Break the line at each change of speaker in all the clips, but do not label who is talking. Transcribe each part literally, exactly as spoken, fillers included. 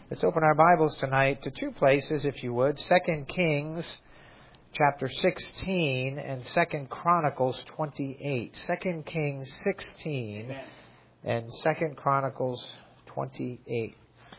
Let's open our Bibles tonight to two places, if you would. Second Kings chapter sixteen and Second Chronicles twenty-eight. Second Kings sixteen Amen. And Second Chronicles twenty-eight.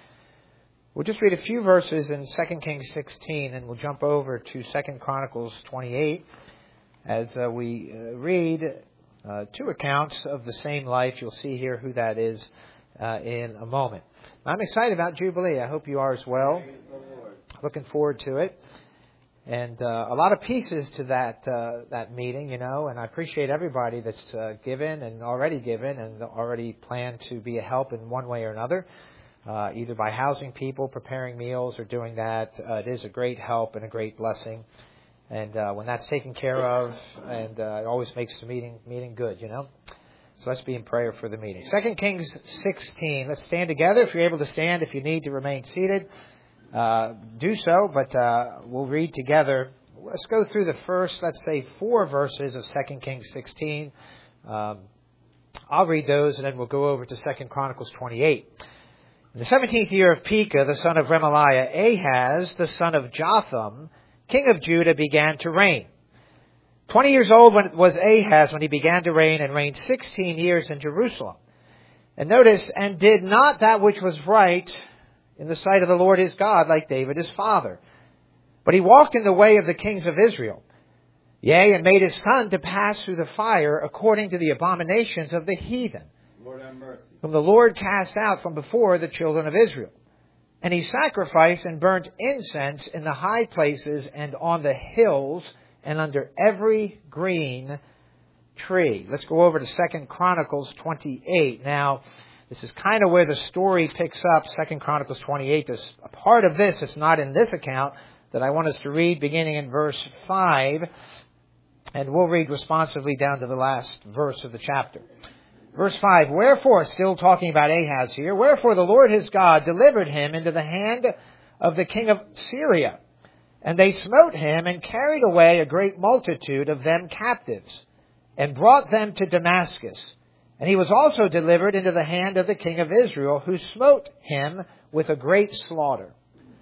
We'll just read a few verses in Second Kings sixteen, and we'll jump over to Second Chronicles twenty-eight as uh, we uh, read uh, two accounts of the same life. You'll see here who that is uh, in a moment. I'm excited about Jubilee. I hope you are as well. Looking forward to it. And uh, a lot of pieces to that uh, that meeting, you know, and I appreciate everybody that's uh, given and already given and already planned to be a help in one way or another, uh, either by housing people, preparing meals, or doing that. Uh, it is a great help and a great blessing. And uh, when that's taken care of, and uh, it always makes the meeting meeting good, you know. So let's be in prayer for the meeting. Second Kings sixteen. Let's stand together. If you're able to stand, if you need to remain seated, uh, do so. But uh, we'll read together. Let's go through the first, let's say, four verses of Second Kings sixteen. Um, I'll read those, and then we'll go over to Second Chronicles twenty-eight. In the seventeenth year of Pekah, the son of Remaliah, Ahaz, the son of Jotham, king of Judah, began to reign. Twenty years old when was Ahaz when he began to reign, and reigned sixteen years in Jerusalem. And notice, and did not that which was right in the sight of the Lord his God, like David his father. But he walked in the way of the kings of Israel. Yea, and made his son to pass through the fire according to the abominations of the heathen,
Lord have mercy,
whom the Lord cast out from before the children of Israel. And he sacrificed and burnt incense in the high places and on the hills, and under every green tree. Let's go over to Second Chronicles twenty-eight. Now, this is kind of where the story picks up. Second Chronicles twenty-eight. There's a part of this that's not in this account that I want us to read, beginning in verse five. And we'll read responsively down to the last verse of the chapter. Verse five, wherefore, still talking about Ahaz here, wherefore the Lord his God delivered him into the hand of the king of Syria. And they smote him, and carried away a great multitude of them captives, and brought them to Damascus. And he was also delivered into the hand of the king of Israel, who smote him with a great slaughter.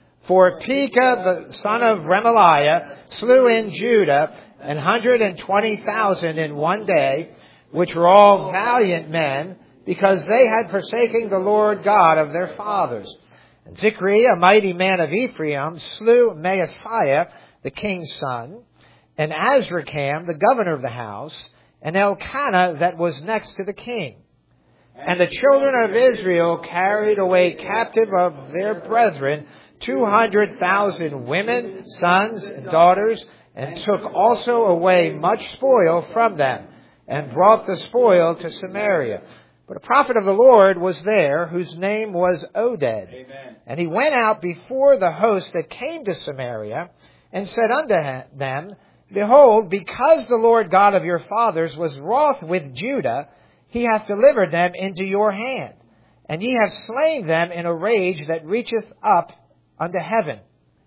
For Pekah, the son of Remaliah, slew in Judah an hundred and twenty thousand in one day, which were all valiant men, because they had forsaken the Lord God of their fathers. And Zikri, a mighty man of Ephraim, slew Maaseiah, the king's son, and Azrikam, the governor of the house, and Elkanah, that was next to the king. And the children of Israel carried away captive of their brethren two hundred thousand women, sons, and daughters, and took also away much spoil from them, and brought the spoil to Samaria. But a prophet of the Lord was there, whose name was Oded.
Amen.
And he went out before the host that came to Samaria, and said unto them, Behold, because the Lord God of your fathers was wroth with Judah, he hath delivered them into your hand. And ye have slain them in a rage that reacheth up unto heaven.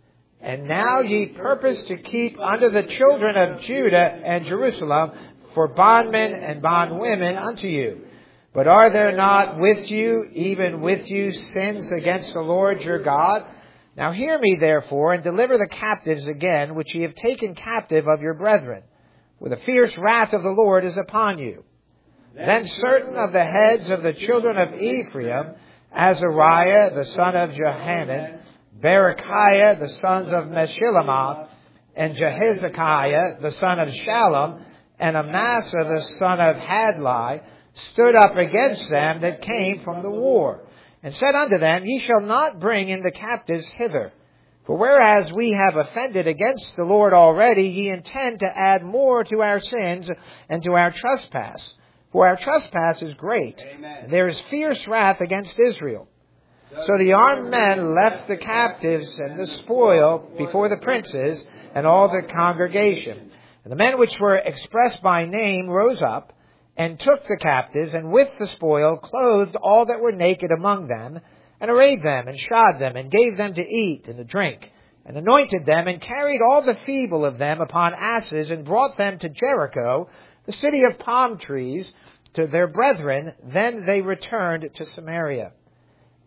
And now ye purpose to keep unto the children of Judah and Jerusalem for bondmen and bondwomen unto you. But are there not with you, even with you, sins against the Lord your God? Now hear me therefore, and deliver the captives again, which ye have taken captive of your brethren, for the fierce wrath of the Lord is upon you. Then certain of the heads of the children of Ephraim, Azariah the son of Johanan, Berechiah the sons of Meshillemoth, and Jehezekiah the son of Shallum, and Amasa the son of Hadlai, stood up against them that came from the war, and said unto them, Ye shall not bring in the captives hither. For whereas we have offended against the Lord already, ye intend to add more to our sins and to our trespass. For our trespass is great, and there is fierce wrath against Israel. So the armed men left the captives and the spoil before the princes and all the congregation. And the men which were expressed by name rose up, and took the captives, and with the spoil clothed all that were naked among them, and arrayed them, and shod them, and gave them to eat and to drink, and anointed them, and carried all the feeble of them upon asses, and brought them to Jericho, the city of palm trees, to their brethren. Then they returned to Samaria.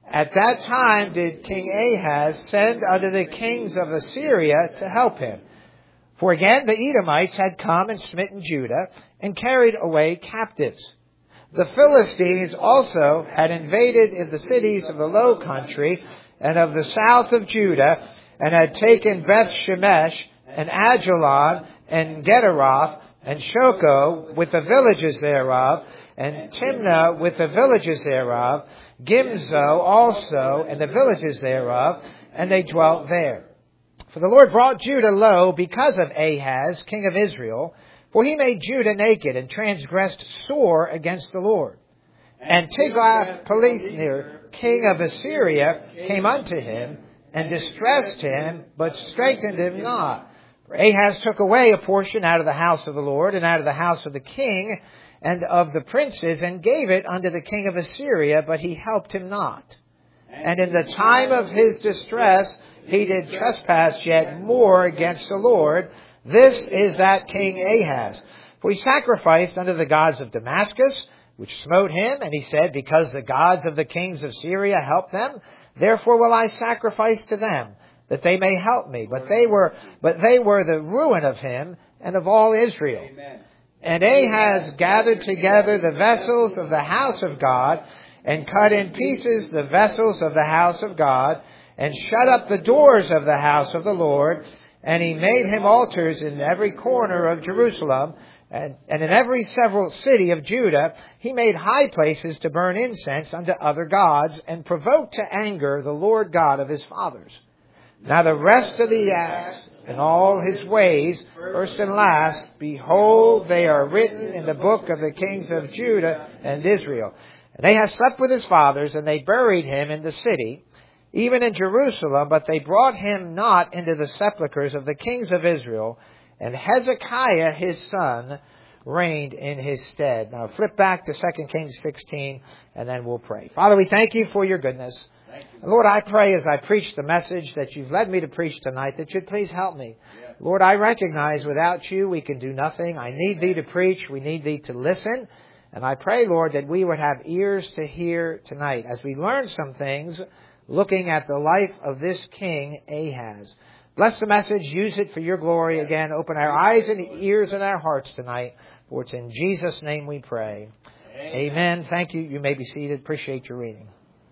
At that time did King Ahaz send unto the kings of Assyria to help him. For again the Edomites had come and smitten Judah, and carried away captives. The Philistines also had invaded in the cities of the low country, and of the south of Judah, and had taken Beth Shemesh, and Ajalon, and Gederoth, and Shoko, with the villages thereof, and Timnah with the villages thereof, Gimzo also, and the villages thereof, and they dwelt there. For the Lord brought Judah low because of Ahaz, king of Israel, for he made Judah naked, and transgressed sore against the Lord. And Tiglath-Pileser, king of Assyria, came unto him, and distressed him, but strengthened him not. For Ahaz took away a portion out of the house of the Lord, and out of the house of the king, and of the princes, and gave it unto the king of Assyria, but he helped him not. And in the time of his distress, he did trespass yet more against the Lord. This is that King Ahaz. For he sacrificed unto the gods of Damascus, which smote him, and he said, because the gods of the kings of Syria help them, therefore will I sacrifice to them, that they may help me. But they were, but they were the ruin of him and of all Israel. Amen. And Ahaz gathered together the vessels of the house of God, and cut in pieces the vessels of the house of God, and shut up the doors of the house of the Lord. And he made him altars in every corner of Jerusalem, and, and in every several city of Judah. He made high places to burn incense unto other gods, and provoked to anger the Lord God of his fathers. Now the rest of the acts and all his ways, first and last, behold, they are written in the book of the kings of Judah and Israel. And they have slept with his fathers, and they buried him in the city, even in Jerusalem, but they brought him not into the sepulchres of the kings of Israel. And Hezekiah his son reigned in his stead. Now flip back to Second Kings sixteen, and then we'll pray. Father, we thank you for your goodness. And Lord, I pray as I preach the message that you've led me to preach tonight, that you'd please help me. Yes. Lord, I recognize without you we can do nothing. I need thee to preach. We need thee to listen. And I pray, Lord, that we would have ears to hear tonight as we learn some things looking at the life of this king Ahaz. Bless the message. Use it for your glory again. Open our eyes and ears and our hearts tonight. For it's in Jesus' name we pray. Amen. Amen. Thank you. You may be seated. Appreciate your reading.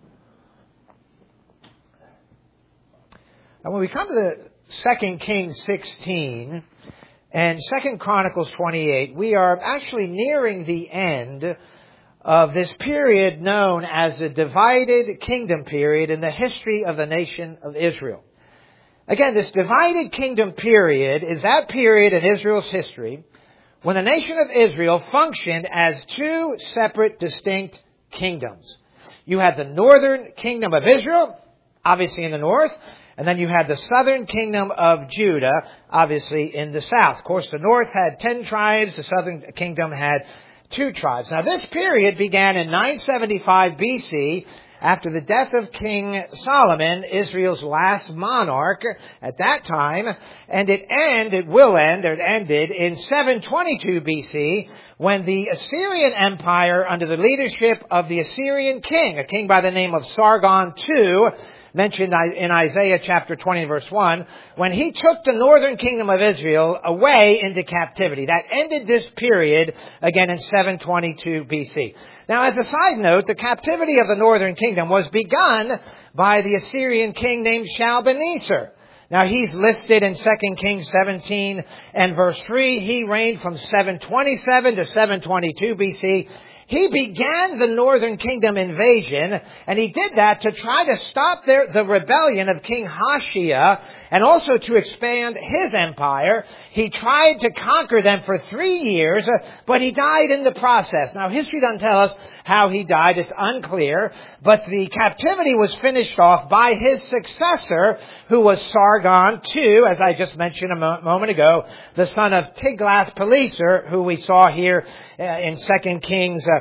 And when we come to Second Kings sixteen and Second Chronicles twenty-eight, we are actually nearing the end of this period known as the divided kingdom period in the history of the nation of Israel. Again, this divided kingdom period is that period in Israel's history when the nation of Israel functioned as two separate, distinct kingdoms. You had the northern kingdom of Israel, obviously in the north, and then you had the southern kingdom of Judah, obviously in the south. Of course, the north had ten tribes. The southern kingdom had two tribes. Now, this period began in nine seventy-five B C, after the death of King Solomon, Israel's last monarch at that time. And it ended, it will end, or it ended in seven twenty-two B C, when the Assyrian Empire, under the leadership of the Assyrian king, a king by the name of Sargon the Second, mentioned in Isaiah chapter twenty, verse one, when he took the northern kingdom of Israel away into captivity. That ended this period again in seven twenty-two B C. Now, as a side note, the captivity of the northern kingdom was begun by the Assyrian king named Shalmaneser. Now, he's listed in Second Kings seventeen and verse three. He reigned from seven twenty-seven to seven twenty-two B C. He began the northern kingdom invasion, and he did that to try to stop their, the rebellion of King Hoshea, and also to expand his empire. He tried to conquer them for three years, but he died in the process. Now, history doesn't tell us how he died. It's unclear. But the captivity was finished off by his successor, who was Sargon the Second, as I just mentioned a mo- moment ago, the son of Tiglath-Pileser, who we saw here uh, in Second Kings uh,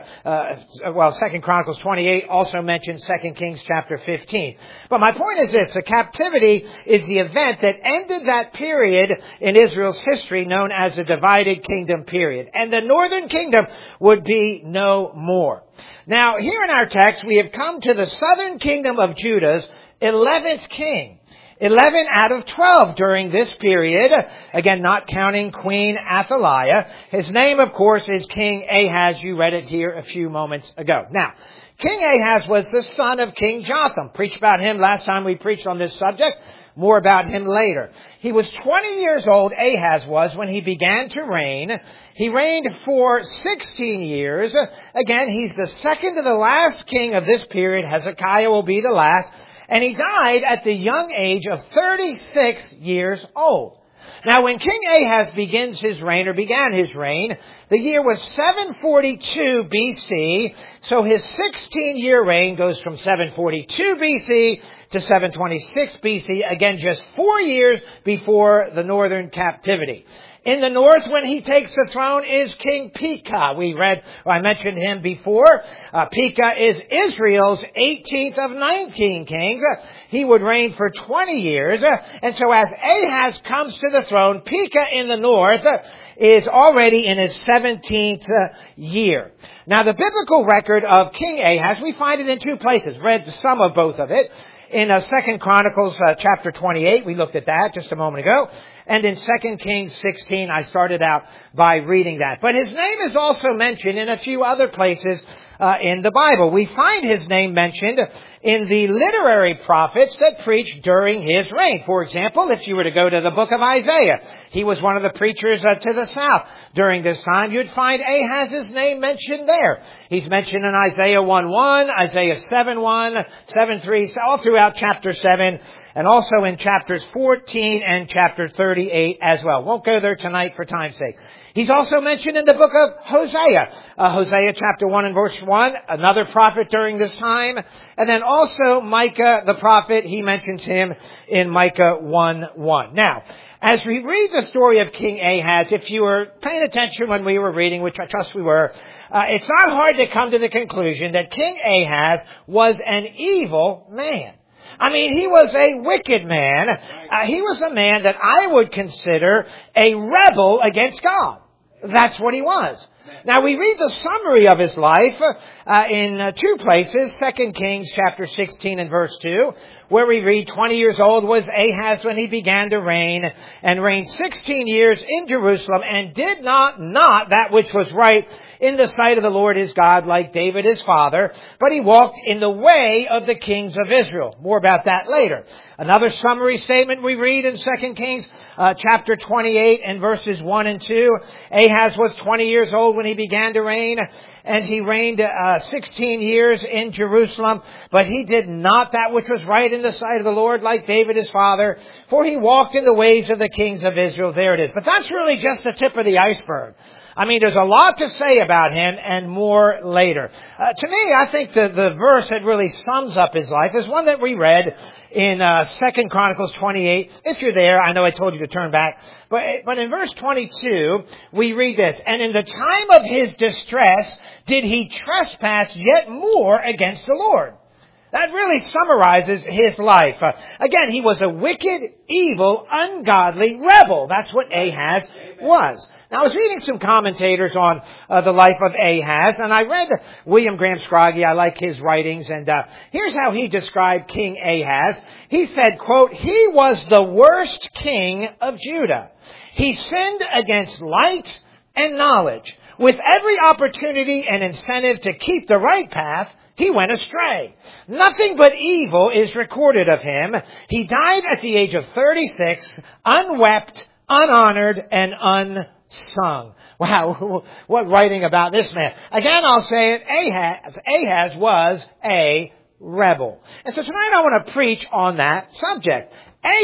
uh, well, Second Chronicles twenty-eight also mentions Second Kings chapter fifteen. But my point is this, the captivity is the event that ended that period in Israel's history known as the divided kingdom period. And the northern kingdom would be no more. Now, here in our text, we have come to the southern kingdom of Judah's eleventh king. eleven out of twelve during this period, again, not counting Queen Athaliah. His name, of course, is King Ahaz. You read it here a few moments ago. Now, King Ahaz was the son of King Jotham. Preached about him last time we preached on this subject. More about him later. He was twenty years old, Ahaz was, when he began to reign. He reigned for sixteen years. Again, he's the second to the last king of this period. Hezekiah will be the last. And he died at the young age of thirty-six years old. Now, when King Ahaz begins his reign, or began his reign, the year was seven forty-two B C. So his sixteen-year reign goes from seven forty-two B C to seven twenty-six B C. Again, just four years before the northern captivity. In the north, when he takes the throne, is King Pekah. We read, or I mentioned him before. Uh, Pekah is Israel's eighteenth of nineteen kings. Uh, he would reign for twenty years. Uh, and so as Ahaz comes to the throne, Pekah in the north uh, is already in his seventeenth uh, year. Now, the biblical record of King Ahaz, we find it in two places. Read some of both of it. In uh, Second Chronicles uh, chapter twenty-eight, we looked at that just a moment ago. And in Second Kings sixteen, I started out by reading that. But his name is also mentioned in a few other places uh, in the Bible. We find his name mentioned in the literary prophets that preached during his reign. For example, if you were to go to the book of Isaiah, he was one of the preachers uh, to the south during this time. You'd find Ahaz's name mentioned there. He's mentioned in Isaiah one one, Isaiah seven one, seven three, all throughout chapter seven, and also in chapters fourteen and chapter thirty-eight as well. Won't go there tonight for time's sake. He's also mentioned in the book of Hosea. Uh, Hosea chapter one and verse one, another prophet during this time. And then also Micah the prophet, he mentions him in Micah one one. Now, as we read the story of King Ahaz, if you were paying attention when we were reading, which I trust we were, uh, it's not hard to come to the conclusion that King Ahaz was an evil man. I mean, he was a wicked man. Uh, he was a man that I would consider a rebel against God. That's what he was. Now, we read the summary of his life uh, in uh, two places. Second Kings chapter sixteen and verse two, where we read, twenty years old was Ahaz when he began to reign, and reigned sixteen years in Jerusalem, and did not not that which was right in the sight of the Lord his God, like David his father, but he walked in the way of the kings of Israel. More about that later. Another summary statement we read in Second Kings uh, chapter twenty-eight and verses one and two. Ahaz was twenty years old when he began to reign, and he reigned uh, sixteen years in Jerusalem, but he did not that which was right in the sight of the Lord, like David his father, for he walked in the ways of the kings of Israel. There it is. But that's really just the tip of the iceberg. I mean, there's a lot to say about him, and more later. Uh, to me, I think the, the verse that really sums up his life is one that we read in uh, Second Chronicles twenty-eight. If you're there, I know I told you to turn back. But, but in verse twenty-two, we read this, and in the time of his distress did he trespass yet more against the Lord. That really summarizes his life. Uh, again, he was a wicked, evil, ungodly rebel. That's what Ahaz was. Now, I was reading some commentators on uh, the life of Ahaz, and I read William Graham Scroggie. I like his writings, and uh, here's how he described King Ahaz. He said, quote, "He was the worst king of Judah. He sinned against light and knowledge. With every opportunity and incentive to keep the right path, he went astray. Nothing but evil is recorded of him. He died at the age of thirty-six, unwept, unhonored, and unsung." Wow, what writing about this man. Again, I'll say it, Ahaz, Ahaz was a rebel. And so tonight I want to preach on that subject.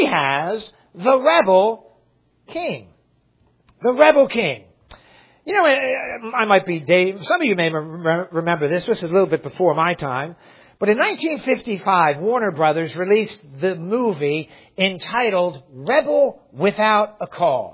Ahaz, the rebel king. The rebel king. You know, I might be dating, some of you may remember this. This is a little bit before my time. But in nineteen fifty-five, Warner Brothers released the movie entitled Rebel Without a Cause.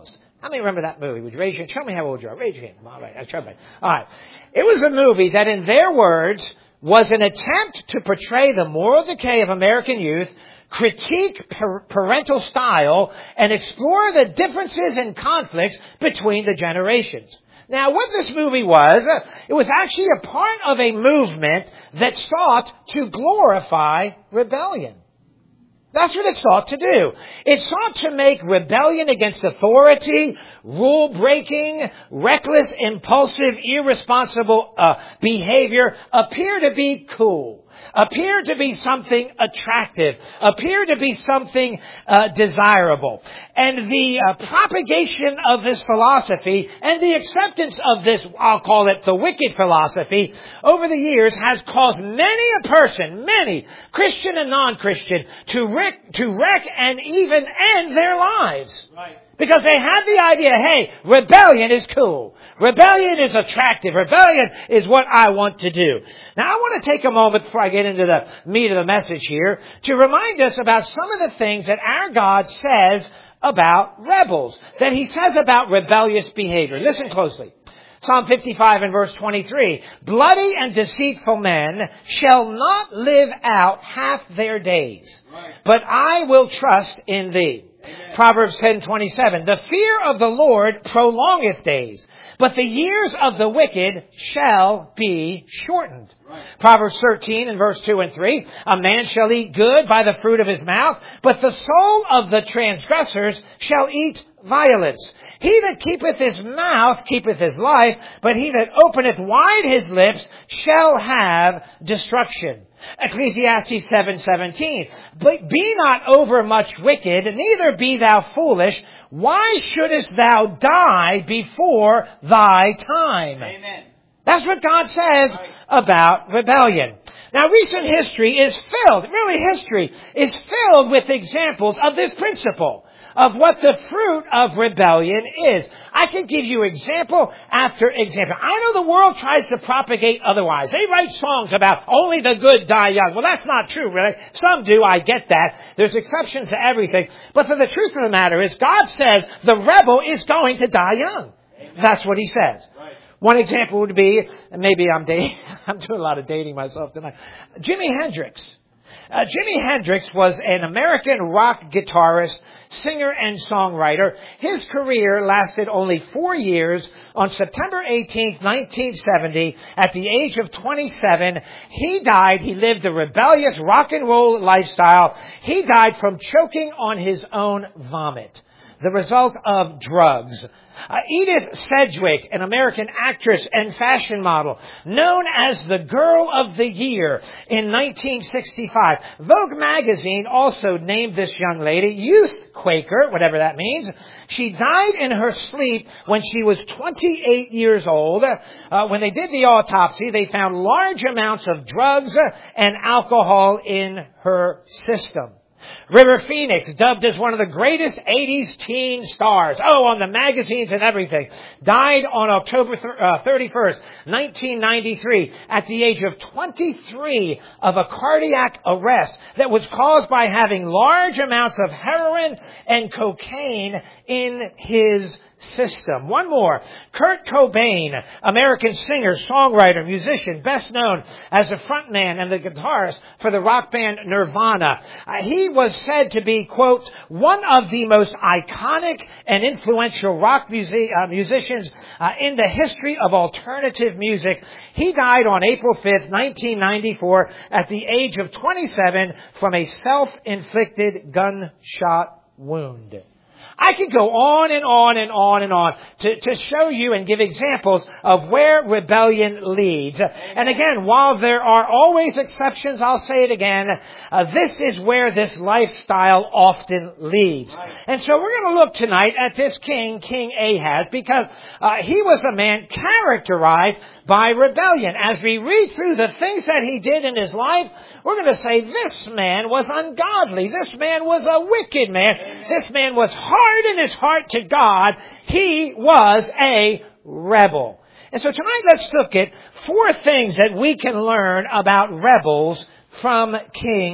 How many remember that movie? Would you raise your hand? Tell me how old you are. Raise your hand. All right. I'll try my, all right. It was a movie that, in their words, was an attempt to portray the moral decay of American youth, critique parental style, and explore the differences and conflicts between the generations. Now, what this movie was, it was actually a part of a movement that sought to glorify rebellion. That's what it sought to do. It sought to make rebellion against authority, rule-breaking, reckless, impulsive, irresponsible uh, behavior appear to be cool. Appear to be something attractive, appear to be something uh, desirable. And the uh, propagation of this philosophy and the acceptance of this, I'll call it the wicked philosophy, over the years has caused many a person, many, Christian and non-Christian, to wreck, to wreck and even end their lives. Right. Because they had the idea, hey, rebellion is cool. Rebellion is attractive. Rebellion is what I want to do. Now, I want to take a moment before I get into the meat of the message here to remind us about some of the things that our God says about rebels, that He says about rebellious behavior. Listen closely. Psalm fifty-five and verse twenty-three. Bloody and deceitful men shall not live out half their days, but I will trust in Thee. Amen. Proverbs ten twenty-seven. The fear of the Lord prolongeth days, but the years of the wicked shall be shortened. Right. Proverbs thirteen and verse two and three. A man shall eat good by the fruit of his mouth, but the soul of the transgressors shall eat violence. He that keepeth his mouth keepeth his life, but he that openeth wide his lips shall have destruction. Ecclesiastes seven seventeen. But be not overmuch wicked, neither be thou foolish. Why shouldest thou die before thy time? Amen. That's what God says about rebellion. Now, recent history is filled, really history, is filled with examples of this principle, of what the fruit of rebellion is. I can give you example after example. I know the world tries to propagate otherwise. They write songs about only the good die young. Well, that's not true, really. Some do, I get that. There's exceptions to everything. But the truth of the matter is, God says the rebel is going to die young. Amen. That's what He says. Right. One example would be, and maybe I'm dating, I'm doing a lot of dating myself tonight, Jimi Hendrix. Uh, Jimi Hendrix was an American rock guitarist, singer, and songwriter. His career lasted only four years. On September eighteenth, nineteen seventy, at the age of twenty-seven, he died. He lived a rebellious rock and roll lifestyle. He died from choking on his own vomit, the result of drugs. Uh, Edith Sedgwick, an American actress and fashion model, known as the Girl of the Year in nineteen sixty-five. Vogue magazine also named this young lady Youth Quaker, whatever that means. She died in her sleep when she was twenty-eight years old. Uh, when they did the autopsy, they found large amounts of drugs and alcohol in her system. River Phoenix, dubbed as one of the greatest eighties teen stars, oh, on the magazines and everything, died on October thirty-first, nineteen ninety-three, at the age of twenty-three of a cardiac arrest that was caused by having large amounts of heroin and cocaine in his system. One more. Kurt Cobain, American singer, songwriter, musician, best known as the frontman and the guitarist for the rock band Nirvana. Uh, he was said to be, quote, one of the most iconic and influential rock music, uh, musicians uh, in the history of alternative music. He died on April fifth, nineteen ninety-four, at the age of twenty-seven from a self-inflicted gunshot wound. I could go on and on and on and on to, to show you and give examples of where rebellion leads. And again, while there are always exceptions, I'll say it again, uh, this is where this lifestyle often leads. And so we're going to look tonight at this king, King Ahaz, because uh, he was a man characterized by rebellion. As we read through the things that he did in his life, we're going to say this man was ungodly. This man was a wicked man. Amen. This man was hard in his heart to God. He was a rebel. And so tonight let's look at four things that we can learn about rebels from King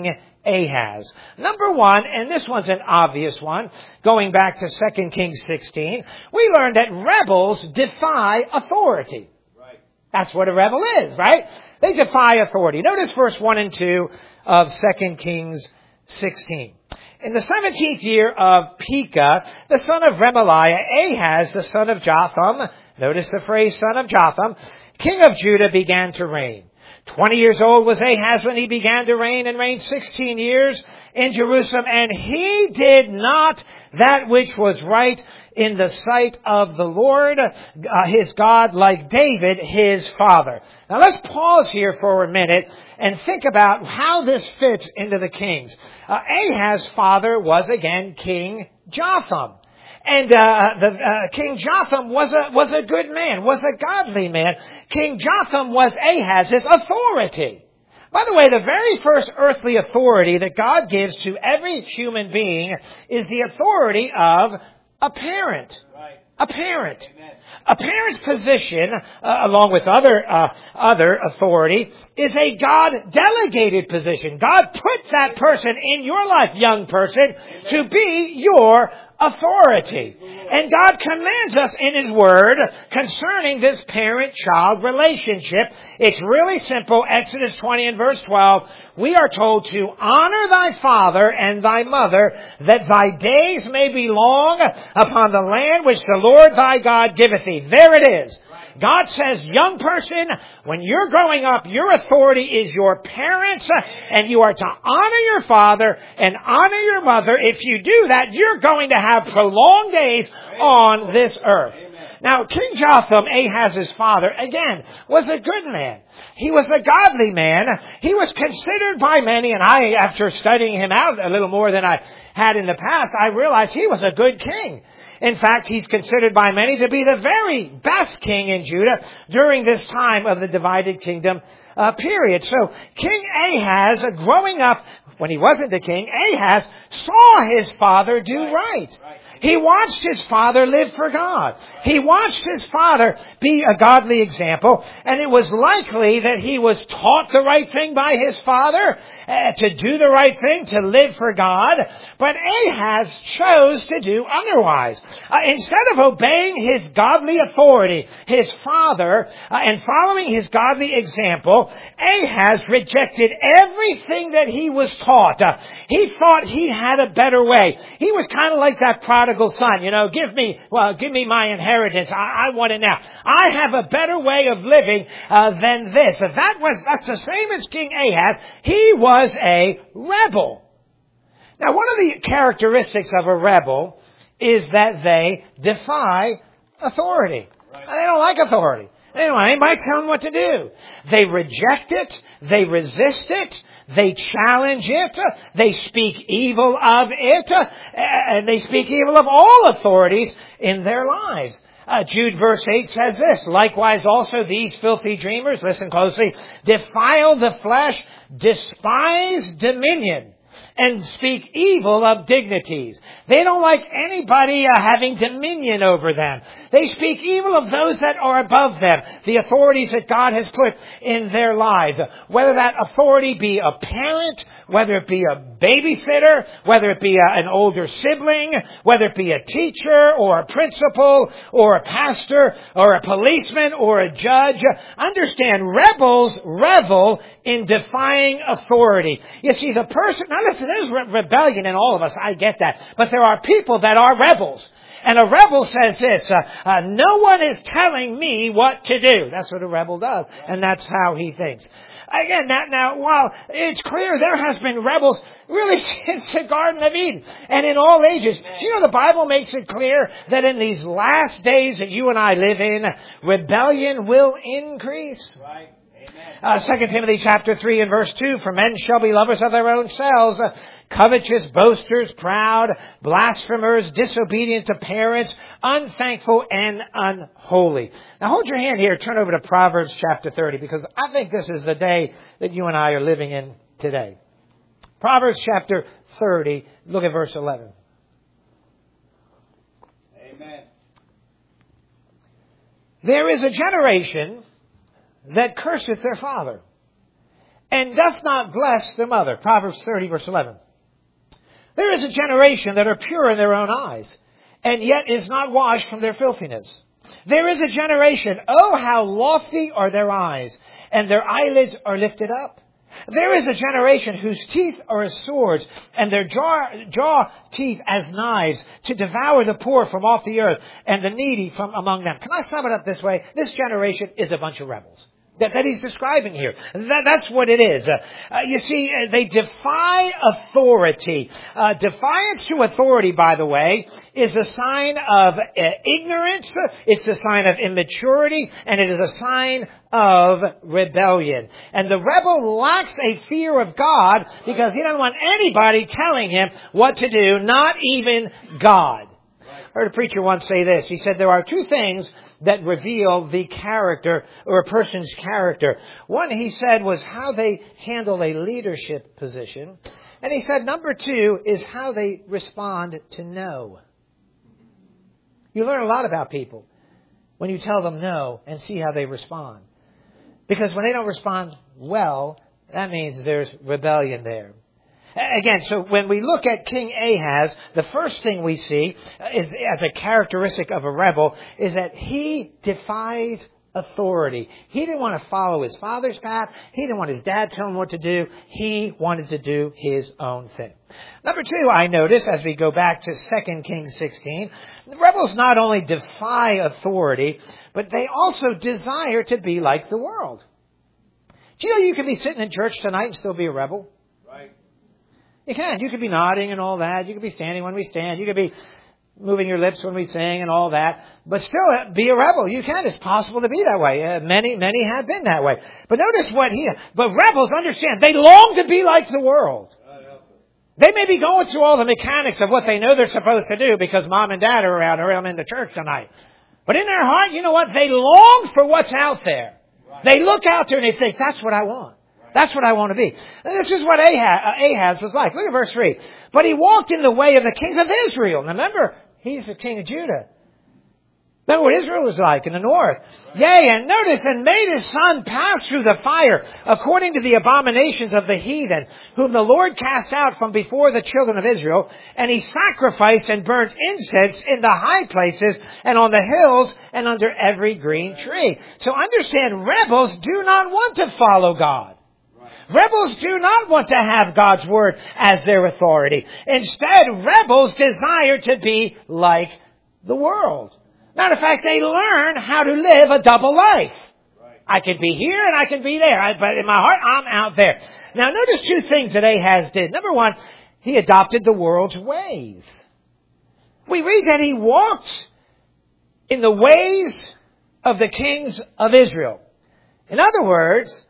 Ahaz. Number one, and this one's an obvious one, going back to Second Kings sixteen, we learned that rebels defy authority.
Right.
That's what a rebel is, right? They defy authority. Notice verse one and two of Second Kings sixteen. In the seventeenth year of Pekah, the son of Remaliah, Ahaz, the son of Jotham, notice the phrase son of Jotham, king of Judah, began to reign. Twenty years old was Ahaz when he began to reign, and reigned sixteen years in Jerusalem. And he did not that which was right in the sight of the Lord, uh, his God, like David, his father. Now let's pause here for a minute and think about how this fits into the kings. Uh, Ahaz's father was again King Jotham. And uh, the uh, King Jotham was a was a good man, was a godly man. King Jotham was Ahaz's authority. By the way, the very first earthly authority that God gives to every human being is the authority of a parent.
Right.
A parent.
Amen.
A parent's position, uh, along with other uh, other authority, is a God-delegated position. God put that person in your life, young person, Amen. To be your authority. And God commands us in His Word concerning this parent-child relationship. It's really simple. Exodus twenty and verse twelve. We are told to honor thy father and thy mother, that thy days may be long upon the land which the Lord thy God giveth thee. There it is. God says, young person, when you're growing up, your authority is your parents, and you are to honor your father and honor your mother. If you do that, you're going to have prolonged days on this earth. Now, King Jotham, Ahaz's father, again, was a good man. He was a godly man. He was considered by many, and I, after studying him out a little more than I had in the past, I realized he was a good king. In fact, he's considered by many to be the very best king in Judah during this time of the divided kingdom uh, period. So King Ahaz, uh, growing up, when he wasn't the king, Ahaz saw his father do right. right. right. He watched his father live for God. He watched his father be a godly example, and it was likely that he was taught the right thing by his father, uh, to do the right thing, to live for God. But Ahaz chose to do otherwise. Uh, instead of obeying his godly authority, his father, uh, and following his godly example, Ahaz rejected everything that he was taught. Uh, he thought he had a better way. He was kind of like that prodigal son, you know, give me, well, give me my inheritance. I, I want it now. I have a better way of living uh, than this. If that was, that's the same as King Ahaz. He was a rebel. Now, one of the characteristics of a rebel is that they defy authority. Right. They don't like authority. They don't want anybody tell them what to do. They reject it. They resist it. They challenge it. They speak evil of it. And they speak evil of all authorities in their lives. Uh, Jude verse eight says this, likewise also these filthy dreamers, listen closely, defile the flesh, despise dominion, and speak evil of dignities. They don't like anybody uh, having dominion over them. They speak evil of those that are above them, the authorities that God has put in their lives. Whether that authority be a parent, whether it be a babysitter, whether it be a, an older sibling, whether it be a teacher or a principal or a pastor or a policeman or a judge. Understand, rebels revel in defying authority. You see, the person, now listen, there's re- rebellion in all of us, I get that. But there are people that are rebels. And a rebel says this, uh, uh, no one is telling me what to do. That's what a rebel does. And that's how he thinks. Again, now, now, while it's clear there has been rebels really since the Garden of Eden and in all ages. Do you know the Bible makes it clear that in these last days that you and I live in, rebellion will increase?
Right.
Uh, Second Timothy chapter three and verse two, for men shall be lovers of their own selves, uh, covetous, boasters, proud, blasphemers, disobedient to parents, unthankful, and unholy. Now hold your hand here, turn over to Proverbs chapter thirty, because I think this is the day that you and I are living in today. Proverbs chapter thirty, look at verse eleven.
Amen.
There is a generation that curseth their father, and doth not bless their mother. Proverbs thirty, verse eleven. There is a generation that are pure in their own eyes, and yet is not washed from their filthiness. There is a generation, oh, how lofty are their eyes, and their eyelids are lifted up. There is a generation whose teeth are as swords, and their jaw, jaw teeth as knives, to devour the poor from off the earth, and the needy from among them. Can I sum it up this way? This generation is a bunch of rebels. That, that he's describing here. That, that's what it is. Uh, uh, you see, uh, they defy authority. Uh, defiance to authority, by the way, is a sign of uh, ignorance. It's a sign of immaturity, and it is a sign of rebellion. And the rebel lacks a fear of God because he doesn't want anybody telling him what to do, not even God. I heard a preacher once say this. He said there are two things that reveal the character or a person's character. One, he said, was how they handle a leadership position. And he said number two is how they respond to no. You learn a lot about people when you tell them no and see how they respond. Because when they don't respond well, that means there's rebellion there. Again, so when we look at King Ahaz, the first thing we see is, as a characteristic of a rebel, is that he defies authority. He didn't want to follow his father's path. He didn't want his dad telling him what to do. He wanted to do his own thing. Number two, I notice, as we go back to Second Kings sixteen, the rebels not only defy authority, but they also desire to be like the world. Do you know you can be sitting in church tonight and still be a rebel?
Right.
You can. You could be nodding and all that. You could be standing when we stand. You could be moving your lips when we sing and all that. But still be a rebel. You can. It's possible to be that way. Uh, many, many have been that way. But notice what he... But rebels understand. They long to be like the world. They may be going through all the mechanics of what they know they're supposed to do because mom and dad are around or I'm in the church tonight. But in their heart, you know what? They long for what's out there. They look out there and they think, that's what I want. That's what I want to be. And this is what Ahaz, Ahaz was like. Look at verse three. But he walked in the way of the kings of Israel. Now remember, he's the king of Judah. Remember what Israel was like in the north. Yea, and notice, and made his son pass through the fire, according to the abominations of the heathen, whom the Lord cast out from before the children of Israel. And he sacrificed and burnt incense in the high places, and on the hills, and under every green tree. So understand, rebels do not want to follow God. Rebels do not want to have God's word as their authority. Instead, rebels desire to be like the world. Matter of fact, they learn how to live a double life. Right. I can be here and I can be there, I, but in my heart, I'm out there. Now, notice two things that Ahaz did. Number one, he adopted the world's ways. We read that he walked in the ways of the kings of Israel. In other words,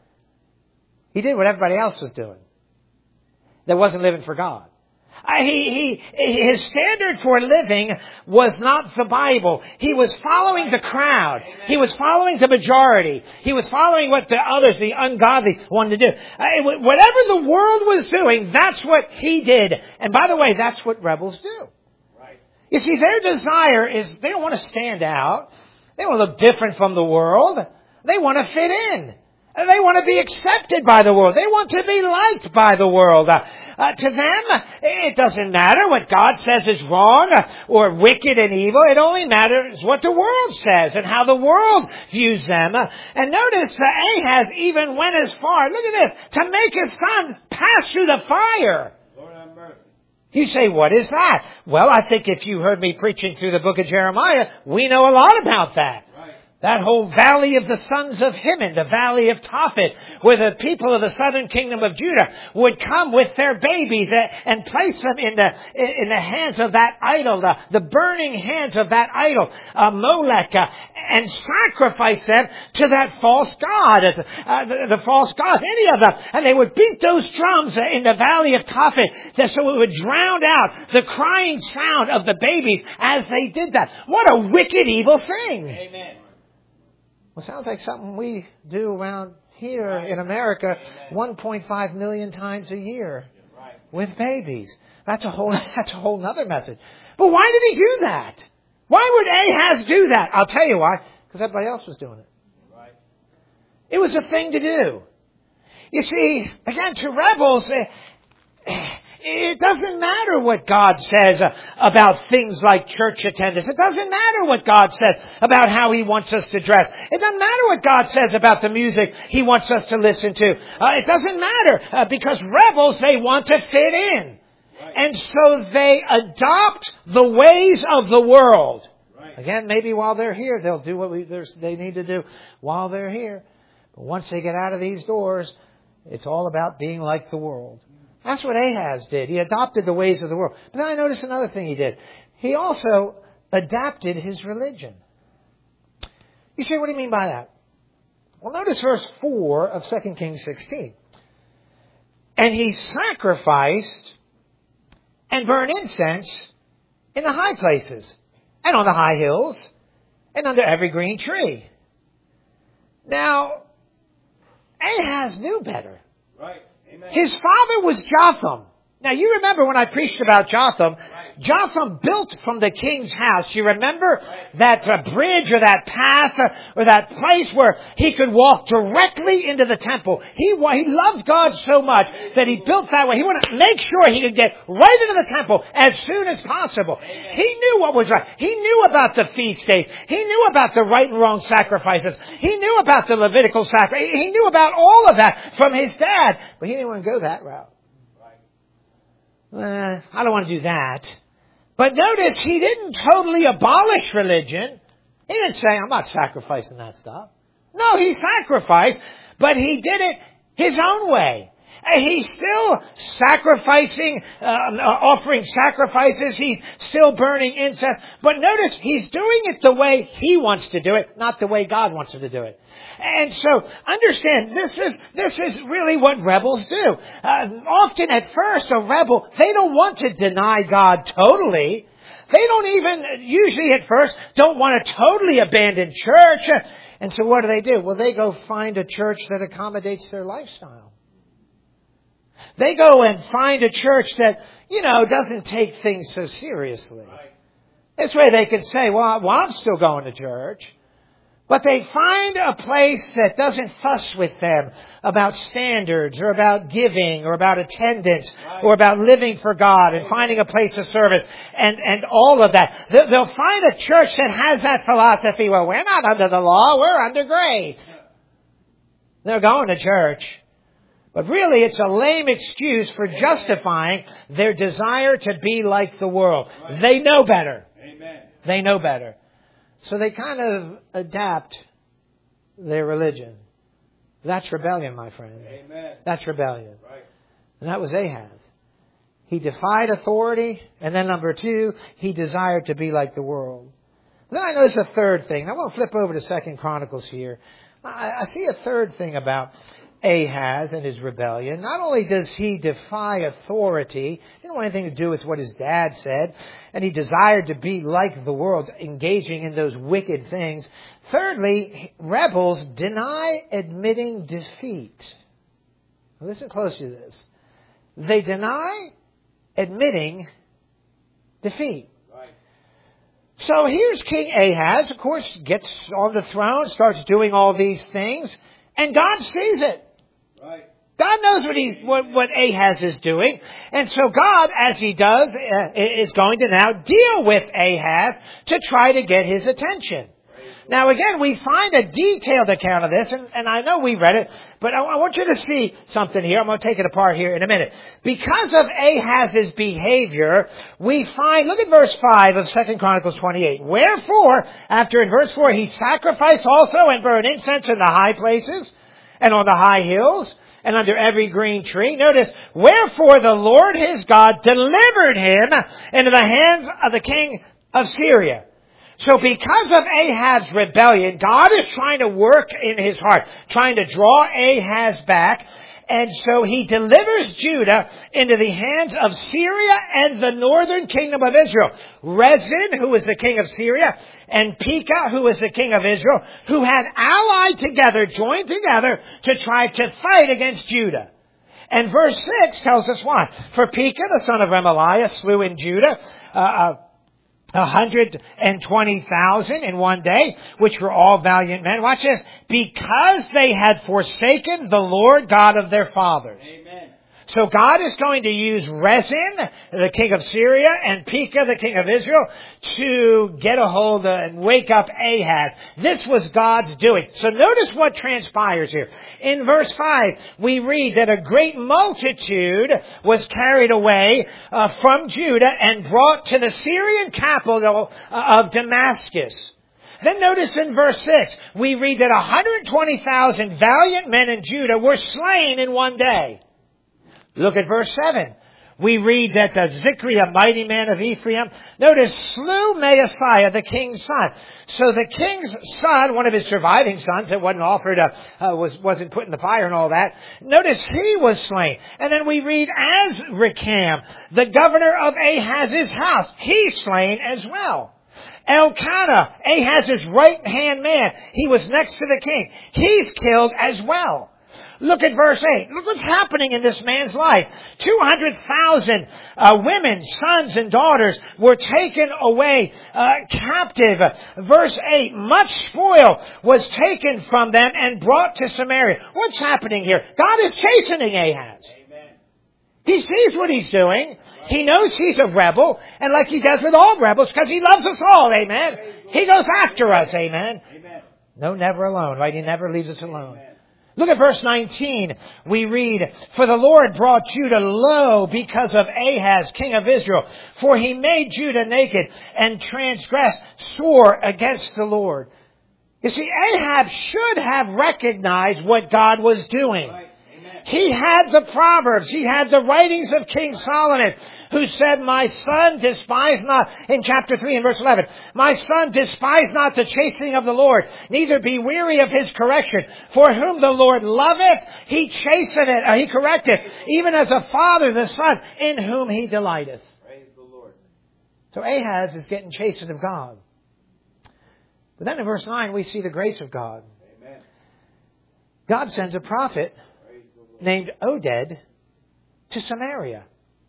he did what everybody else was doing that wasn't living for God. Uh, he, he, his standard for living was not the Bible. He was following the crowd. He was following the majority. He was following what the others, the ungodly, wanted to do. Uh, whatever the world was doing, that's what he did. And by the way, that's what rebels do. Right. You see, their desire is they don't want to stand out. They don't want to look different from the world. They want to fit in. They want to be accepted by the world. They want to be liked by the world. Uh, uh, to them, it doesn't matter what God says is wrong uh, or wicked and evil. It only matters what the world says and how the world views them. Uh, and notice uh, Ahaz even went as far, look at this, to make his son pass through the fire.
Lord have mercy.
You say, what is that? Well, I think if you heard me preaching through the book of Jeremiah, we know a lot about that. That whole valley of the sons of Hinnom, the valley of Tophet, where the people of the southern kingdom of Judah would come with their babies and place them in the in the hands of that idol, the, the burning hands of that idol, uh, Molech, uh, and sacrifice them to that false god, uh, the, the false gods, any of them. And they would beat those drums in the valley of Tophet so it would drown out the crying sound of the babies as they did that. What a wicked, evil thing.
Amen.
Well, sounds like something we do around here in America one point five million times a year with babies. That's a whole, that's a whole other message. But why did he do that? Why would Ahaz do that? I'll tell you why. Because everybody else was doing it. It was a thing to do. You see, again, to rebels, it doesn't matter what God says about things like church attendance. It doesn't matter what God says about how He wants us to dress. It doesn't matter what God says about the music He wants us to listen to. Uh, it doesn't matter uh, because rebels, they want to fit in. Right. And so they adopt the ways of the world. Right. Again, maybe while they're here, they'll do what we, they need to do while they're here. But once they get out of these doors, it's all about being like the world. That's what Ahaz did. He adopted the ways of the world. But then I noticed another thing he did. He also adapted his religion. You say, what do you mean by that? Well, notice verse four of Second Kings sixteen. And he sacrificed and burned incense in the high places and on the high hills and under every green tree. Now, Ahaz knew better.
Right. Amen.
His father was Jotham. Now, you remember when I preached about Jotham, right. Jotham built from the king's house. You remember right. that uh, bridge or that path or, or that place where he could walk directly into the temple. He, he loved God so much that he built that way. He wanted to make sure he could get right into the temple as soon as possible. Amen. He knew what was right. He knew about the feast days. He knew about the right and wrong sacrifices. He knew about the Levitical sacrifice. He knew about all of that from his dad. But he didn't want to go that route. Uh, I don't want to do that. But notice he didn't totally abolish religion. He didn't say, I'm not sacrificing that stuff. No, he sacrificed, but he did it his own way. He's still sacrificing, uh, offering sacrifices. He's still burning incense. But notice he's doing it the way he wants to do it, not the way God wants him to do it. And so understand, this is this is really what rebels do. Uh, often at first, a rebel, they don't want to deny God totally. They don't even, usually at first, don't want to totally abandon church. And so what do they do? Well, they go find a church that accommodates their lifestyle. They go and find a church that, you know, doesn't take things so seriously. Right. This way they can say, well, well, I'm still going to church. But they find a place that doesn't fuss with them about standards or about giving or about attendance right. or about living for God and finding a place of service and, and all of that. They'll find a church that has that philosophy, well, we're not under the law, we're under grace. They're going to church. But really, it's a lame excuse for justifying their desire to be like the world. Right. They know better.
Amen.
They know better. So they kind of adapt their religion. That's rebellion, my friend.
Amen.
That's rebellion.
Right.
And that was Ahaz. He defied authority. And then number two, he desired to be like the world. Then I notice a third thing. I want to flip over to Second Chronicles here. I, I see a third thing about Ahaz and his rebellion. Not only does he defy authority, he didn't want anything to do with what his dad said, and he desired to be like the world, engaging in those wicked things. Thirdly, rebels deny admitting defeat. Now listen closely to this. They deny admitting defeat. Right. So here's King Ahaz, of course, gets on the throne, starts doing all these things, and God sees it.
Right.
God knows what he what, what Ahaz is doing. And so God, as he does, uh, is going to now deal with Ahaz to try to get his attention. Now again, we find a detailed account of this, and, and I know we read it, but I, I want you to see something here. I'm going to take it apart here in a minute. Because of Ahaz's behavior, we find, look at verse five of Second Chronicles twenty-eight. Wherefore, after in verse four, he sacrificed also and burned incense in the high places and on the high hills and under every green tree. Notice, wherefore the Lord his God delivered him into the hands of the king of Syria. So because of Ahab's rebellion, God is trying to work in his heart, trying to draw Ahaz back. And so he delivers Judah into the hands of Syria and the northern kingdom of Israel. Rezin, who was the king of Syria, and Pekah, who was the king of Israel, who had allied together, joined together to try to fight against Judah. And verse six tells us why. For Pekah, the son of Remaliah, slew in Judah, uh, uh, one hundred twenty thousand in one day, which were all valiant men. Watch this. Because they had forsaken the Lord God of their fathers.
Amen.
So God is going to use Rezin, the king of Syria, and Pekah, the king of Israel, to get a hold of and wake up Ahaz. This was God's doing. So notice what transpires here. In verse five, we read that a great multitude was carried away uh, from Judah and brought to the Syrian capital uh, of Damascus. Then notice in verse six, we read that one hundred twenty thousand valiant men in Judah were slain in one day. Look at verse seven. We read that uh, Zikri, a mighty man of Ephraim, notice, slew Maaseiah, the king's son. So the king's son, one of his surviving sons that wasn't offered, uh, uh, was, wasn't put in the fire and all that, notice he was slain. And then we read Azrikam, the governor of Ahaz's house, he's slain as well. Elkanah, Ahaz's right-hand man, he was next to the king. He's killed as well. Look at verse eight. Look what's happening in this man's life. two hundred thousand uh, women, sons, and daughters were taken away uh, captive. Verse eight. Much spoil was taken from them and brought to Samaria. What's happening here? God is chastening Ahaz.
Amen.
He sees what he's doing. He knows he's a rebel. And like he does with all rebels, because he loves us all. Amen. He goes after us. Amen.
Amen.
No, never alone. Right? He never leaves us alone. Amen. Look at verse nineteen. We read, for the Lord brought Judah low because of Ahaz, king of Israel. For he made Judah naked and transgressed, swore against the Lord. You see, Ahab should have recognized what God was doing.
Right.
He had the Proverbs. He had the writings of King Solomon, who said, my son, despise not, in chapter three and verse eleven, my son, despise not the chastening of the Lord, neither be weary of his correction. For whom the Lord loveth, he chasteneth, uh, he correcteth, even as a father the son, in whom he delighteth.
Praise the Lord.
So Ahaz is getting chastened of God. But then in verse nine, we see the grace of God.
Amen.
God sends a prophet named Oded to Samaria.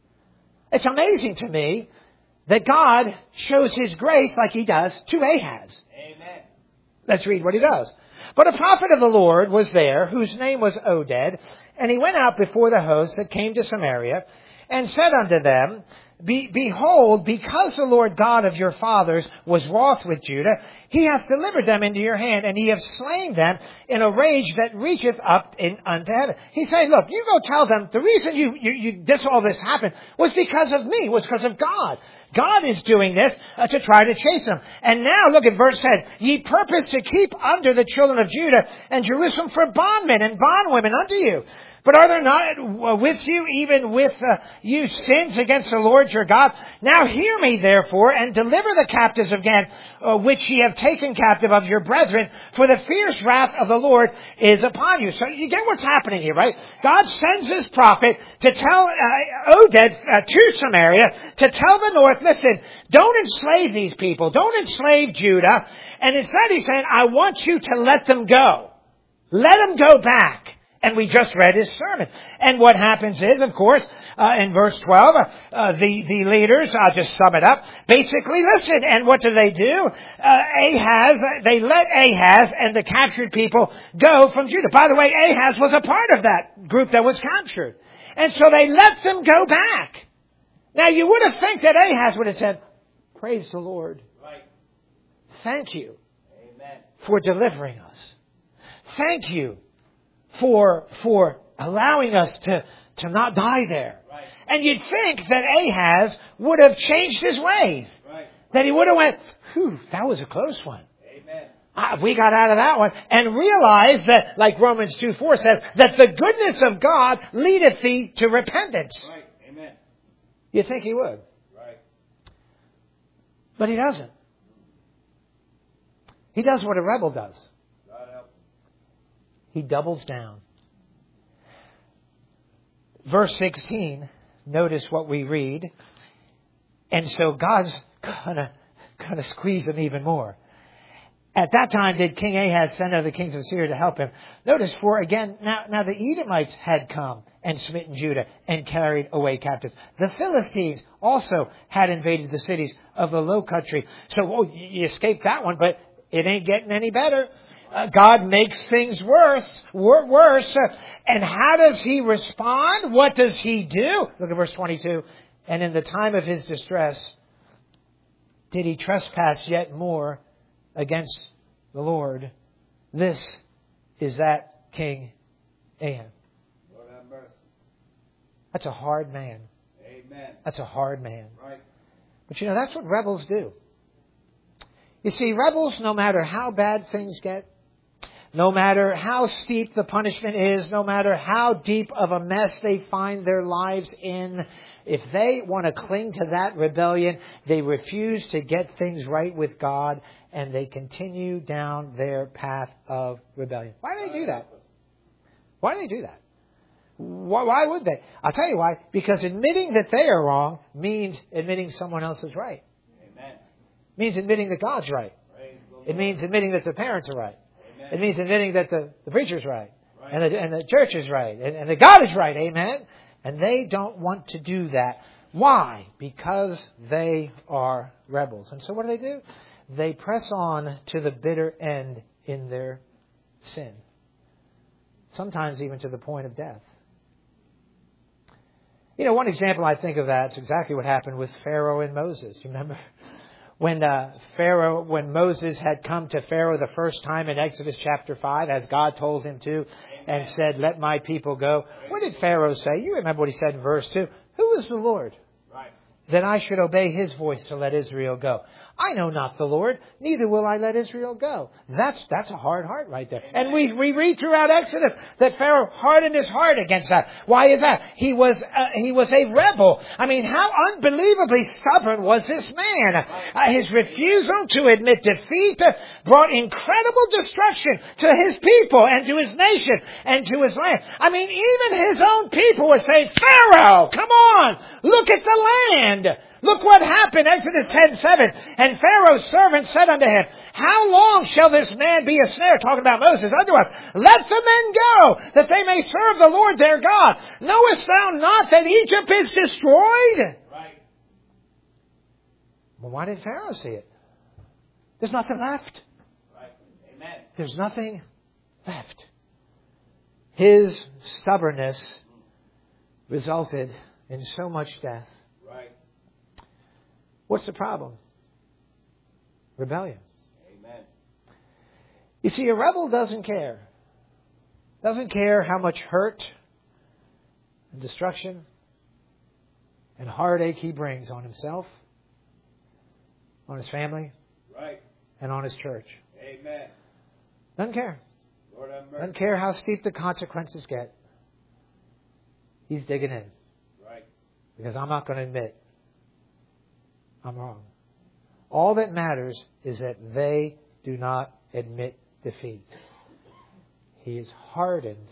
It's amazing to me that God shows his grace like he does to Ahaz.
Amen.
Let's read what he does. But a prophet of the Lord was there, whose name was Oded, and he went out before the host that came to Samaria, and said unto them, Be, Behold, because the Lord God of your fathers was wroth with Judah, he hath delivered them into your hand, and he hath slain them in a rage that reacheth up in, unto heaven. He said, look, you go tell them, the reason you, you, you this all this happened was because of me, was because of God. God is doing this uh, to try to chase them. And now, look at verse ten. Ye purpose to keep under the children of Judah and Jerusalem for bondmen and bondwomen unto you. But are there not with you, even with uh, you, sins against the Lord your God? Now hear me, therefore, and deliver the captives again, uh, which ye have taken captive of your brethren, for the fierce wrath of the Lord is upon you. So you get what's happening here, right? God sends his prophet to tell uh, Oded uh, to Samaria, to tell the north, listen, don't enslave these people. Don't enslave Judah. And instead he's saying, I want you to let them go. Let them go back. And we just read his sermon. And what happens is, of course, uh, in verse twelve, uh, the, the leaders, I'll just sum it up, basically listen. And what do they do? Uh, Ahaz, they let Ahaz and the captured people go from Judah. By the way, Ahaz was a part of that group that was captured. And so they let them go back. Now you would have think that Ahaz would have said, praise the Lord.
Right.
Thank you.
Amen.
For delivering us. Thank you. For, for allowing us to, to not die there.
Right.
And you'd think that Ahaz would have changed his ways.
Right.
That he would have went, whew, that was a close one.
Amen.
Ah, we got out of that one. And realized that, like Romans two four says, that the goodness of God leadeth thee to repentance.
Right. Amen.
You'd think he would.
Right.
But he doesn't. He does what a rebel does. He doubles down. Verse sixteen, notice what we read. And so God's gonna, gonna squeeze them even more. at that time did King Ahaz send other kings of Syria to help him. Notice, for again, now, now the Edomites had come and smitten Judah and carried away captives. The Philistines also had invaded the cities of the low country. So oh, you escaped that one, but it ain't getting any better. Uh, God makes things worse, wor- worse. Uh, and how does he respond? What does he do? Look at verse twenty-two. And in the time of his distress, did he trespass yet more against the Lord? This is that King Ahab.
Lord have mercy.
That's a hard man.
Amen.
That's a hard man.
Right.
But you know, that's what rebels do. You see, rebels, no matter how bad things get, no matter how steep the punishment is, no matter how deep of a mess they find their lives in, if they want to cling to that rebellion, they refuse to get things right with God, and they continue down their path of rebellion. Why do they do that? Why do they do that? Why, why would they? I'll tell you why. Because admitting that they are wrong means admitting someone else is right.
Amen.
It means admitting that God's right. It means admitting that the parents are right. It means admitting that the, the preacher's right, right. And, the, and the church is right, and, and the God is right, amen? And they don't want to do that. Why? Because they are rebels. And so what do they do? They press on to the bitter end in their sin. Sometimes even to the point of death. You know, one example I think of that is exactly what happened with Pharaoh and Moses. You remember? When uh, Pharaoh, when Moses had come to Pharaoh the first time in Exodus chapter five, as God told him to, and said, "Let my people go." What did Pharaoh say? You remember what he said in verse two. Who is the Lord? Right. That I should obey his voice to let Israel go. I know not the Lord, neither will I let Israel go. That's that's a hard heart right there. Amen. And we, we read throughout Exodus that Pharaoh hardened his heart against that. Why is that? He was uh, he was a rebel. I mean, how unbelievably stubborn was this man? Uh, his refusal to admit defeat uh, brought incredible destruction to his people and to his nation and to his land. I mean, even his own people were saying, "Pharaoh, come on, look at the land. Look what happened, Exodus ten seven. And Pharaoh's servant said unto him, How long shall this man be a snare?" Talking about Moses unto us. "Let the men go, that they may serve the Lord their God. Knowest thou not that Egypt is destroyed?" Right. Well, why did Pharaoh see it? There's nothing left.
Right. Amen.
There's nothing left. His stubbornness resulted in so much death.
Right.
What's the problem? Rebellion.
Amen.
You see, a rebel doesn't care. Doesn't care how much hurt and destruction and heartache he brings on himself, on his family,
right,
and on his church.
Amen.
Doesn't care.
Lord have mercy.
Doesn't care how steep the consequences get. He's digging in.
Right.
Because I'm not going to admit I'm wrong. All that matters is that they do not admit defeat. He is hardened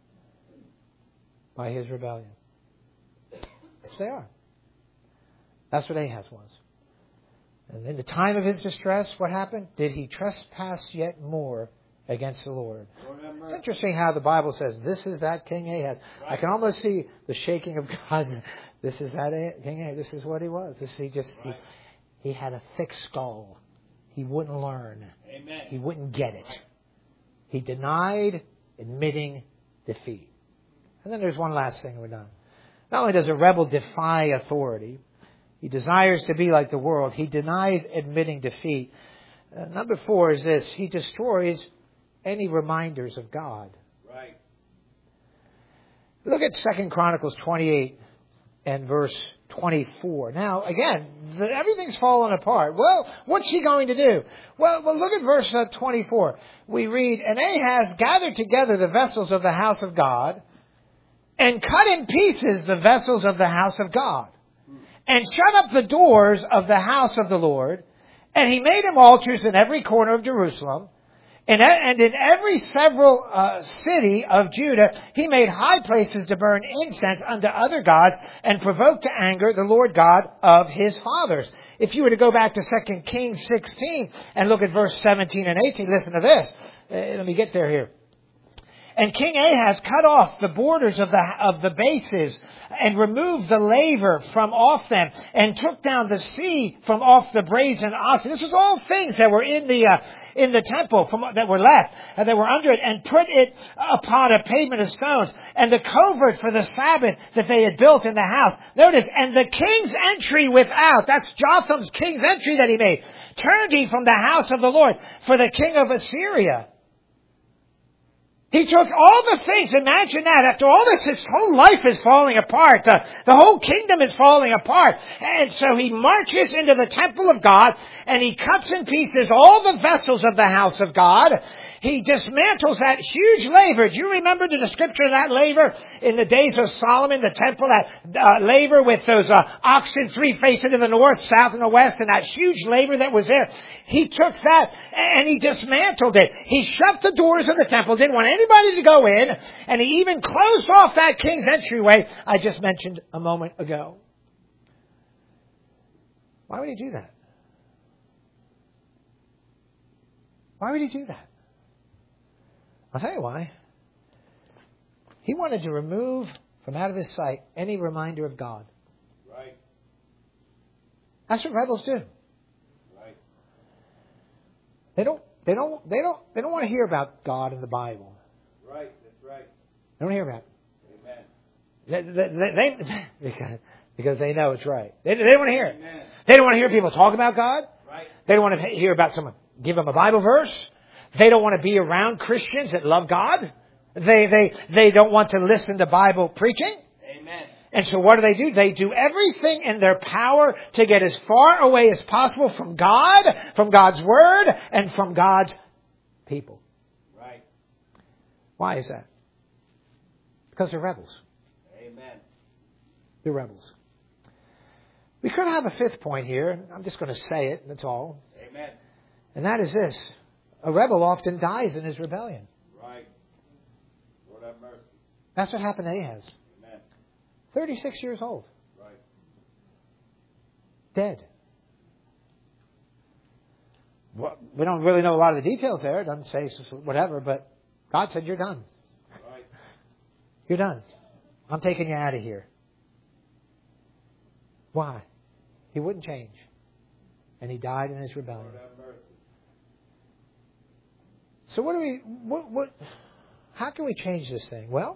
by his rebellion. Yes, they are. That's what Ahaz was. And in the time of his distress, what happened? Did he trespass yet more against the Lord? It's interesting how the Bible says, this is that King Ahaz. Right. I can almost see the shaking of God's. This is that King Ahaz. This is what he was. This he just
right.
he, he had a thick skull. He wouldn't learn.
Amen.
He wouldn't get it.
Right.
He denied admitting defeat. And then there's one last thing we're done. Not only does a rebel defy authority, he desires to be like the world. He denies admitting defeat. Uh, number four is this. He destroys any reminders of God.
Right.
Look at Second Chronicles twenty-eight and verse twenty-four. Now, again, the, everything's falling apart. Well, what's he going to do? Well, well look at verse uh, twenty-four. We read, "And Ahaz gathered together the vessels of the house of God, and cut in pieces the vessels of the house of God, and shut up the doors of the house of the Lord, and he made him altars in every corner of Jerusalem. And, and in every several uh, city of Judah, he made high places to burn incense unto other gods and provoke to anger the Lord God of his fathers. If you were to go back to Second Kings sixteen and look at verse seventeen and eighteen, listen to this. Uh, let me get there here. And King Ahaz cut off the borders of the of the bases and removed the laver from off them and took down the sea from off the brazen oxen. This was all things that were in the uh, in the temple from that were left and that were under it, and put it upon a pavement of stones. And the covert for the Sabbath that they had built in the house. Notice, and the king's entry without, that's Jotham's king's entry that he made, turned he from the house of the Lord for the king of Assyria. He took all the things, imagine that, after all this, his whole life is falling apart. The, the whole kingdom is falling apart. And so he marches into the temple of God, and he cuts in pieces all the vessels of the house of God. He dismantles that huge laver. Do you remember the description of that laver in the days of Solomon, the temple, that uh, laver with those uh, oxen, three facing to the north, south, and the west, and that huge laver that was there? He took that and he dismantled it. He shut the doors of the temple, didn't want anybody to go in, and he even closed off that king's entryway I just mentioned a moment ago. Why would he do that? Why would he do that? I'll tell you why. He wanted to remove from out of his sight any reminder of God.
Right.
That's what rebels do.
Right.
They don't. They don't. They don't. They don't want to hear about God in the Bible.
Right. That's right.
They don't hear about
Amen.
it. They, they, they, because, because they know it's right. They, they don't want to hear it.
Amen.
They don't want to hear people talk about God.
Right.
They don't want to hear about someone give them a Bible verse. They don't want to be around Christians that love God. They, they, they don't want to listen to Bible preaching.
Amen.
And so what do they do? They do everything in their power to get as far away as possible from God, from God's Word, and from God's people.
Right.
Why is that? Because they're rebels.
Amen.
They're rebels. We could have a fifth point here. I'm just going to say it, that's all.
Amen.
And that is this. A rebel often dies in his rebellion.
Right. Lord have mercy.
That's what happened to Ahaz.
Amen.
thirty-six years old.
Right.
Dead. Well, we don't really know a lot of the details there. It doesn't say whatever, but God said, you're done.
Right.
You're done. I'm taking you out of here. Why? He wouldn't change. And he died in his rebellion.
Lord have mercy.
So what do we, what, what, how can we change this thing? Well,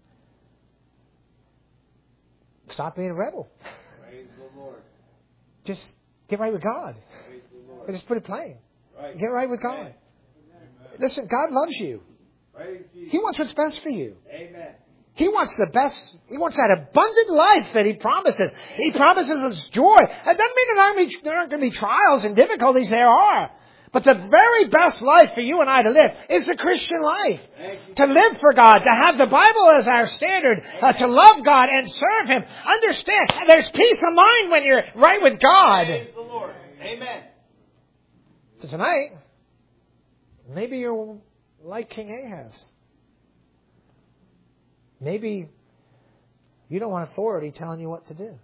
stop being a rebel.
Praise the Lord.
Just get right with God.
Praise the Lord.
Just put it plain.
Right.
Get right with God.
Amen.
Listen, God loves you.
Praise Jesus.
He wants what's best for you.
Amen.
He wants the best. He wants that abundant life that He promises. He promises us joy. That doesn't mean there aren't going to be trials and difficulties. There are. But the very best life for you and I to live is the Christian life. To live for God, to have the Bible as our standard, uh, to love God and serve Him. Understand, there's peace of mind when you're right with God.
Praise the Lord. Amen.
So tonight, maybe you're like King Ahaz. Maybe you don't want authority telling you what to do.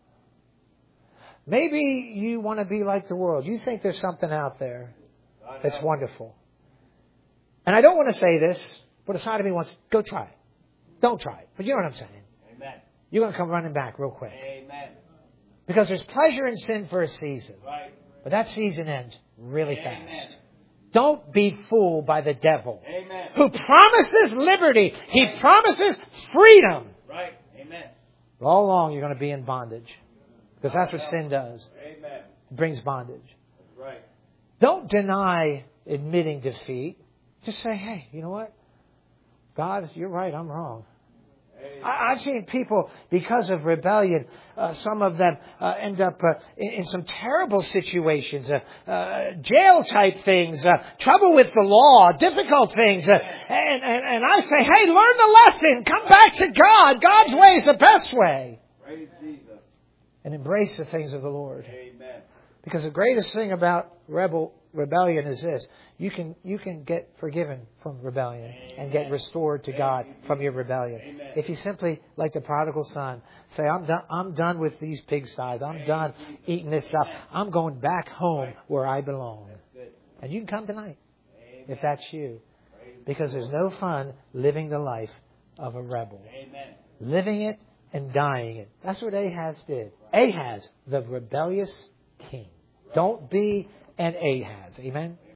Maybe you want to be like the world. You think there's something out there that's wonderful. And I don't want to say this, but a side of me wants, go try it. Don't try it. But you know what I'm saying.
Amen.
You're going to come running back real quick.
Amen.
Because there's pleasure in sin for a season.
Right.
But that season ends really
Amen.
fast. Don't be fooled by the devil.
Amen.
Who promises liberty. He promises freedom.
Right. Amen.
But all along you're going to be in bondage. Because that's what sin does.
Amen.
It brings bondage.
That's right.
Don't deny admitting defeat. Just say, hey, you know what? God, you're right, I'm wrong. I, I've seen people, because of rebellion, uh, some of them uh, end up uh, in, in some terrible situations, uh, uh, jail-type things, uh, trouble with the law, difficult things. Uh, and, and, and I say, hey, learn the lesson. Come back to God. God's way is the best way.
Praise Jesus.
And embrace the things of the Lord.
Amen.
Because the greatest thing about rebel rebellion is this. You can you can get forgiven from rebellion and get restored to God from your rebellion. If you simply, like the prodigal son, say, I'm done, I'm done with these pigsties. I'm done eating this stuff. I'm going back home where I belong. And you can come tonight if that's you. Because there's no fun living the life of a rebel. Living it and dying it. That's what Ahaz did. Ahaz, the rebellious king. Don't be an Ahaz. Amen?